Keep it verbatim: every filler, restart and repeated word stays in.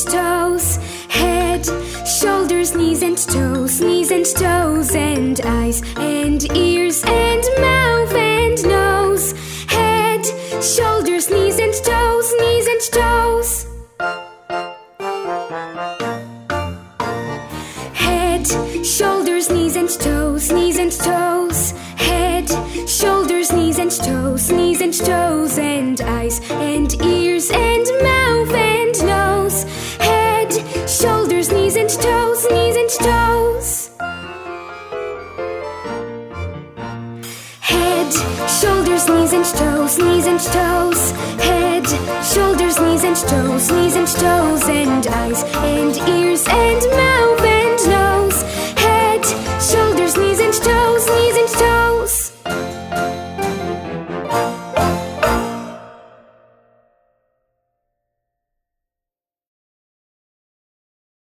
toes. Head, shoulders, knees and toes. Knees and toes and eyes and ears and mouth and nose. Head, shoulders, knees and toes. Knees and toes. Head, shoulders, knees and toes. Knees and toes. Head, shoulders, knees and toes. Knees and toes and eyes and ears and mouth and nose. Head, shoulders, knees and toes. Knees and toes. Head, shoulders, knees and toes. Knees and toes. Head, shoulders, knees and toes. Knees and toes and eyes and ears and mouth